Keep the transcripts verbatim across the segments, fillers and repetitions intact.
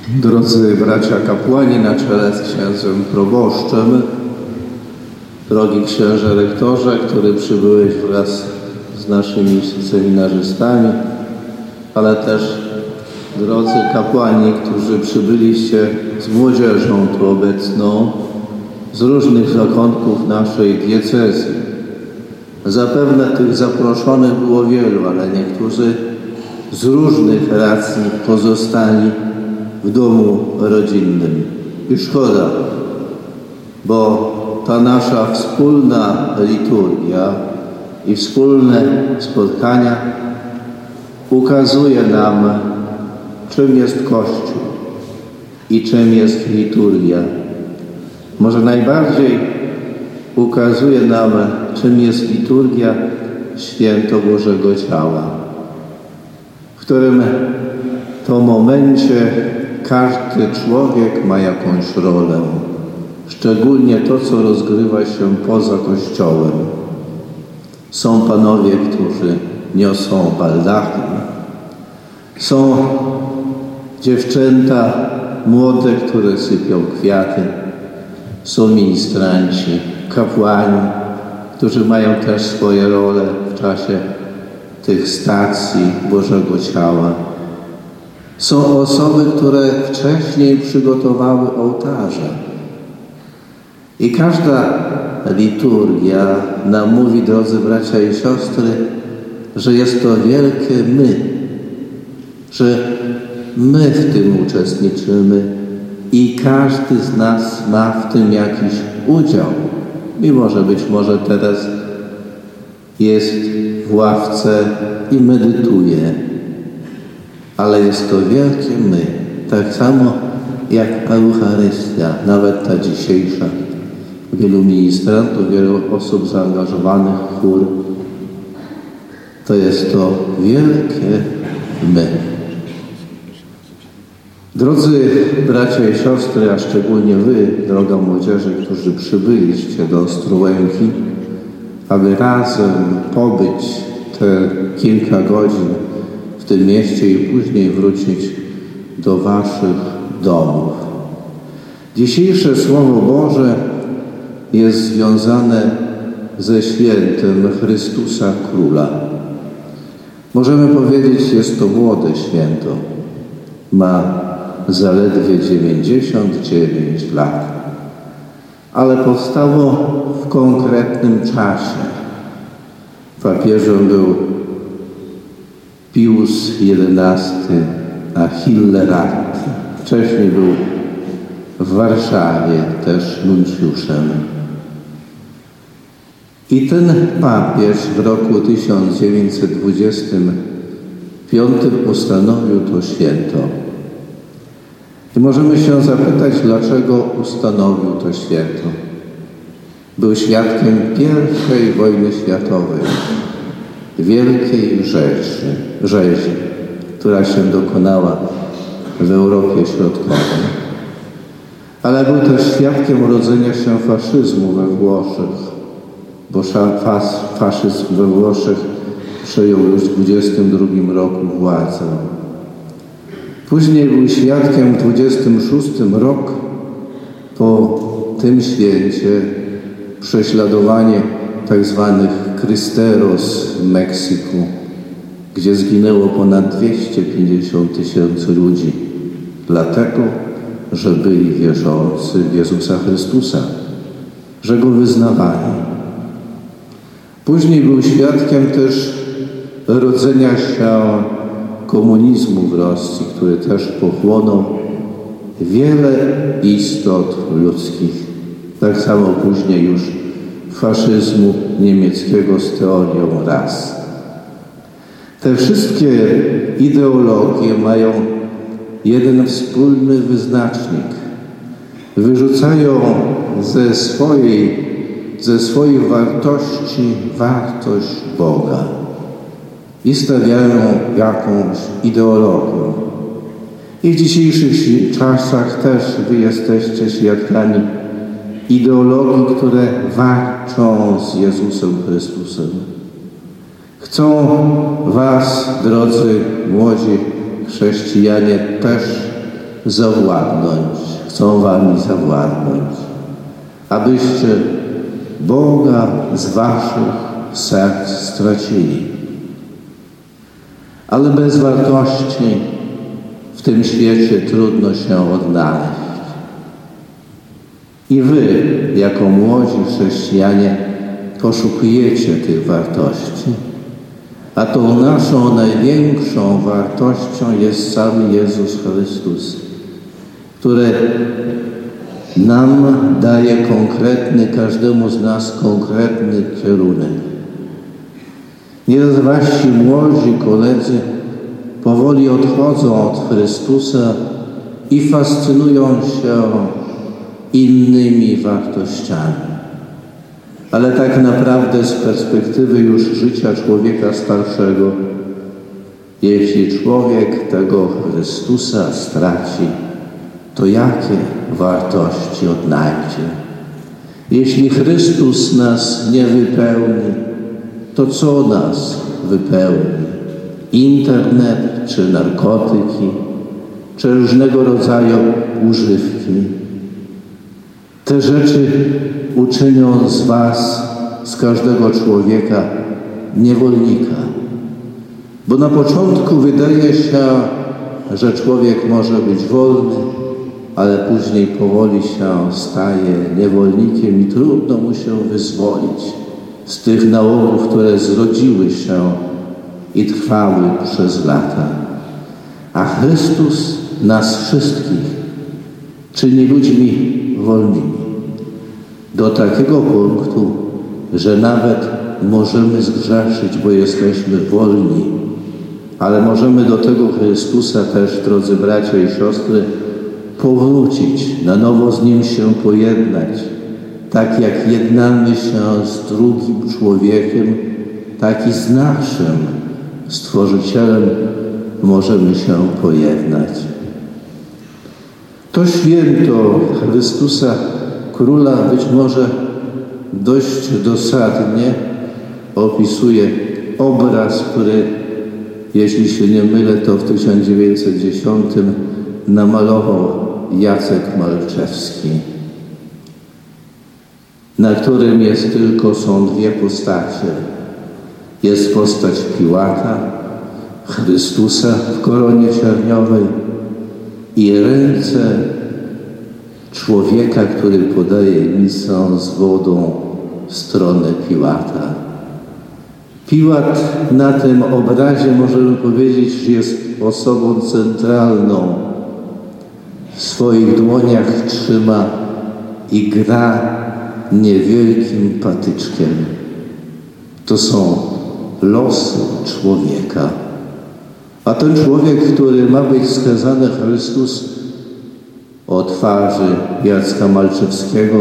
Drodzy bracia kapłani na czele z księdzem proboszczem, drogi księże rektorze, który przybyłeś wraz z naszymi seminarzystami, ale też drodzy kapłani, którzy przybyliście z młodzieżą tu obecną z różnych zakątków naszej diecezji. Zapewne tych zaproszonych było wielu, ale niektórzy z różnych racji pozostali w domu rodzinnym. I szkoda, bo ta nasza wspólna liturgia i wspólne spotkania ukazuje nam, czym jest Kościół i czym jest liturgia. Może najbardziej ukazuje nam, czym jest liturgia, święto Bożego Ciała, w którym to momencie każdy człowiek ma jakąś rolę, szczególnie to, co rozgrywa się poza Kościołem. Są panowie, którzy niosą baldachy, są dziewczęta młode, które sypią kwiaty, są ministranci, kapłani, którzy mają też swoje role w czasie tych stacji Bożego Ciała. Są osoby, które wcześniej przygotowały ołtarze. I każda liturgia nam mówi, drodzy bracia i siostry, że jest to wielkie my, że my w tym uczestniczymy i każdy z nas ma w tym jakiś udział. Mimo że być może teraz jest w ławce i medytuje, ale jest to wielkie my, tak samo jak Eucharystia, nawet ta dzisiejsza. Wielu ministrantów, wielu osób zaangażowanych w chór. To jest to wielkie my. Drodzy bracia i siostry, a szczególnie wy, droga młodzieży, którzy przybyliście do Ostrołęki, aby razem pobyć te kilka godzin w tym mieście i później wrócić do waszych domów. Dzisiejsze Słowo Boże jest związane ze świętem Chrystusa Króla. Możemy powiedzieć, jest to młode święto. Ma zaledwie dziewięćdziesiąt dziewięć lat. Ale powstało w konkretnym czasie. Papieżem był Pius jedenasty, a Hillerat. Wcześniej był w Warszawie też nuncjuszem. I ten papież w roku tysiąc dziewięćset dwudziestym piątym postanowił to święto. I możemy się zapytać, dlaczego ustanowił to święto. Był świadkiem pierwszej wojny światowej, wielkiej rzezi, rzezi, która się dokonała w Europie Środkowej. Ale był też świadkiem urodzenia się faszyzmu we Włoszech, bo faszyzm we Włoszech przejął już w dwudziestym drugim roku władzę. Później był świadkiem w dwudziestym szóstym rok po tym święcie prześladowanie tak zwanych Cristeros w Meksyku, gdzie zginęło ponad dwieście pięćdziesiąt tysięcy ludzi, dlatego, że byli wierzący w Jezusa Chrystusa, że Go wyznawali. Później był świadkiem też rodzenia się komunizmu w Rosji, który też pochłonął wiele istot ludzkich. Tak samo później już faszyzmu niemieckiego z teorią ras. Te wszystkie ideologie mają jeden wspólny wyznacznik. Wyrzucają ze swojej, ze swoich wartości wartość Boga i stawiają jakąś ideologię. I w dzisiejszych czasach też wy jesteście świadkami ideologii, które walczą z Jezusem Chrystusem. Chcą was, drodzy młodzi chrześcijanie, też zawładnąć, chcą wami zawładnąć, abyście Boga z waszych serc stracili. Ale bez wartości w tym świecie trudno się odnaleźć. I wy, jako młodzi chrześcijanie, poszukujecie tych wartości. A tą naszą największą wartością jest sam Jezus Chrystus, który nam daje konkretny, każdemu z nas konkretny kierunek. Nieraz wasi młodzi koledzy powoli odchodzą od Chrystusa i fascynują się innymi wartościami. Ale tak naprawdę z perspektywy już życia człowieka starszego, jeśli człowiek tego Chrystusa straci, to jakie wartości odnajdzie? Jeśli Chrystus nas nie wypełni, to co nas wypełni? Internet, czy narkotyki, czy różnego rodzaju używki. Te rzeczy uczynią z was, z każdego człowieka, niewolnika. Bo na początku wydaje się, że człowiek może być wolny, ale później powoli się staje niewolnikiem i trudno mu się wyzwolić z tych nałogów, które zrodziły się i trwały przez lata. A Chrystus nas wszystkich czyni ludźmi wolnymi. Do takiego punktu, że nawet możemy zgrzeszyć, bo jesteśmy wolni, ale możemy do tego Chrystusa też, drodzy bracia i siostry, powrócić, na nowo z Nim się pojednać. Tak jak jednamy się z drugim człowiekiem, tak i z naszym Stworzycielem możemy się pojednać. To święto Chrystusa Króla być może dość dosadnie opisuje obraz, który, jeśli się nie mylę, to w tysiąc dziewięćset dziesiątym namalował Jacek Malczewski, na którym jest tylko, są dwie postacie. Jest postać Piłata, Chrystusa w koronie cierniowej i ręce człowieka, który podaje misę z wodą w stronę Piłata. Piłat na tym obrazie, możemy powiedzieć, że jest osobą centralną. W swoich dłoniach trzyma i gra niewielkim patyczkiem. To są losy człowieka. A ten człowiek, który ma być skazany, Chrystus, o twarzy Jacka Malczewskiego,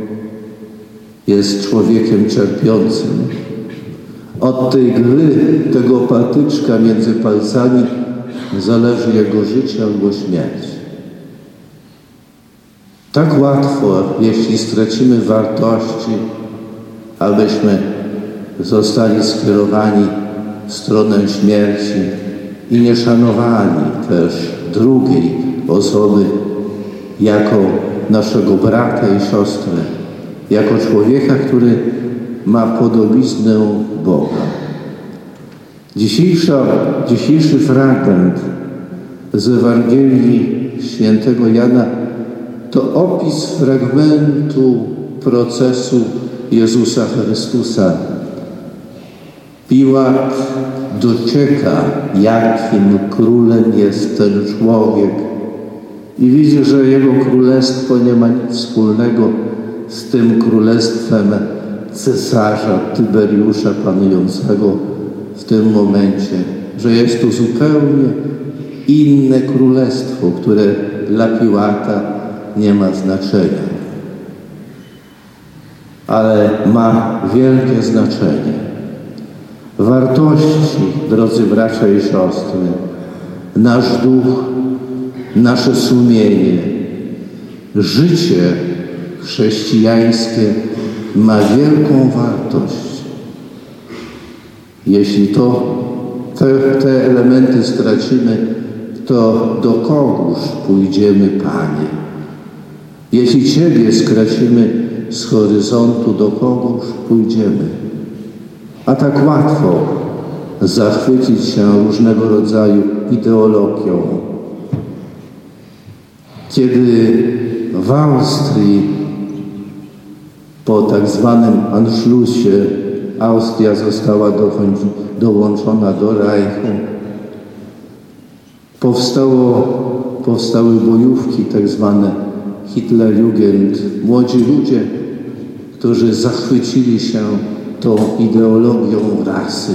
jest człowiekiem cierpiącym. Od tej gry, tego patyczka między palcami zależy jego życie albo śmierć. Tak łatwo, jeśli stracimy wartości, abyśmy zostali skierowani w stronę śmierci i nie szanowani też drugiej osoby jako naszego brata i siostrę, jako człowieka, który ma podobiznę Boga. Dzisiejsza, dzisiejszy fragment z Ewangelii Świętego Jana to opis fragmentu procesu Jezusa Chrystusa. Piłat docieka, jakim królem jest ten człowiek i widzi, że jego królestwo nie ma nic wspólnego z tym królestwem cesarza Tyberiusza panującego w tym momencie, że jest to zupełnie inne królestwo, które dla Piłata nie ma znaczenia, ale ma wielkie znaczenie. Wartości, drodzy bracia i siostry, nasz duch, nasze sumienie, życie chrześcijańskie ma wielką wartość. Jeśli to, te, te elementy stracimy, to do kogóż pójdziemy, Panie? Jeśli Ciebie skracimy z horyzontu, do kogóż pójdziemy? A tak łatwo zachwycić się różnego rodzaju ideologią. Kiedy w Austrii po tak zwanym Anschlussie Austria została dołączona do Reichu, powstało, powstały bojówki tak zwane Hitlerjugend, młodzi ludzie, którzy zachwycili się tą ideologią rasy.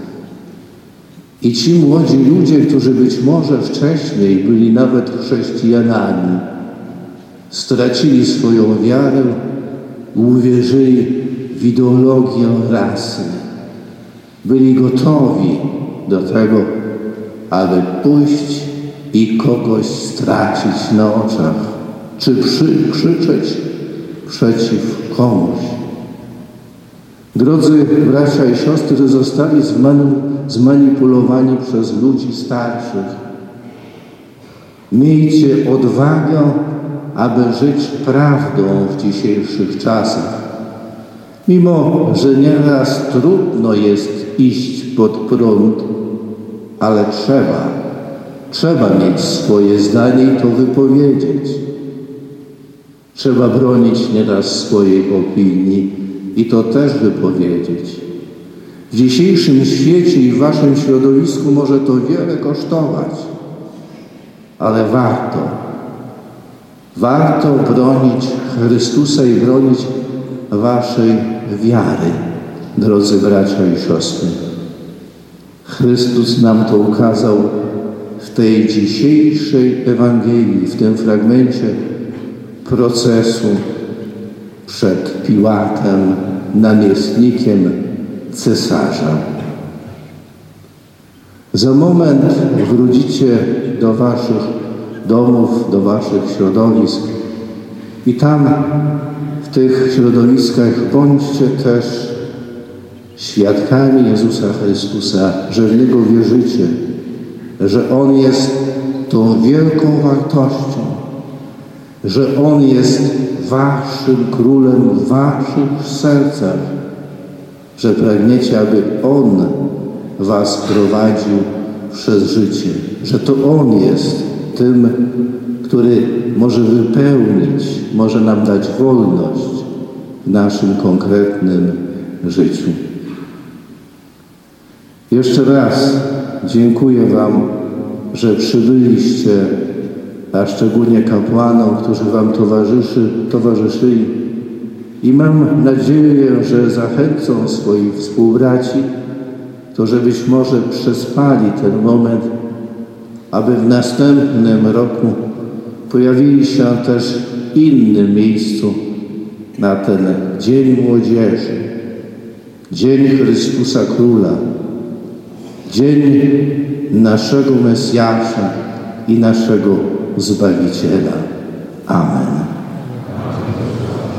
I ci młodzi ludzie, którzy być może wcześniej byli nawet chrześcijanami, stracili swoją wiarę, uwierzyli w ideologię rasy. Byli gotowi do tego, aby pójść i kogoś stracić na oczach, czy przy, krzyczeć przeciw komuś. Drodzy bracia i siostry, zostali zmanipulowani przez ludzi starszych. Miejcie odwagę, aby żyć prawdą w dzisiejszych czasach. Mimo że nieraz trudno jest iść pod prąd, ale trzeba, trzeba mieć swoje zdanie i to wypowiedzieć. Trzeba bronić nieraz swojej opinii i to też wypowiedzieć. W dzisiejszym świecie i w waszym środowisku może to wiele kosztować, ale warto. Warto bronić Chrystusa i bronić waszej wiary, drodzy bracia i siostry. Chrystus nam to ukazał w tej dzisiejszej Ewangelii, w tym fragmencie procesu przed Piłatem, namiestnikiem cesarza. Za moment wrócicie do waszych domów, do waszych środowisk i tam w tych środowiskach bądźcie też świadkami Jezusa Chrystusa, że w Niego wierzycie, że On jest tą wielką wartością, że On jest waszym królem w waszych sercach, że pragniecie, aby On was prowadził przez życie, że to On jest tym, który może wypełnić, może nam dać wolność w naszym konkretnym życiu. Jeszcze raz dziękuję wam, że przybyliście, a szczególnie kapłanom, którzy wam towarzyszy, towarzyszyli. I mam nadzieję, że zachęcą swoich współbraci, którzy być może przespali ten moment, aby w następnym roku pojawili się też w innym miejscu na ten Dzień Młodzieży, Dzień Chrystusa Króla, Dzień naszego Mesjasza i naszego Zbawiciela. Amen.